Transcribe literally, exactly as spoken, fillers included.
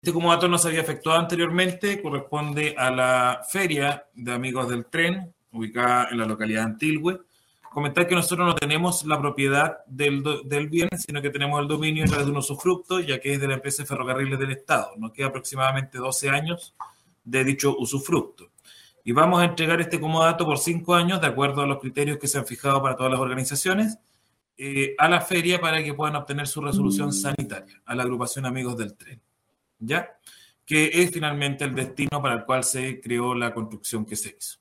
Este comodato no se había efectuado anteriormente, corresponde a la Feria de Amigos del Tren, ubicada en la localidad de Antilhue. Comentar que nosotros no tenemos la propiedad del, del bien, sino que tenemos el dominio a través de un usufructo, ya que es de la empresa de Ferrocarriles del Estado. Nos queda aproximadamente doce años de dicho usufructo. Y vamos a entregar este comodato por cinco años, de acuerdo a los criterios que se han fijado para todas las organizaciones, eh, a la feria para que puedan obtener su resolución sanitaria, a la agrupación Amigos del Tren. ¿Ya? Que es finalmente el destino para el cual se creó la construcción que se hizo.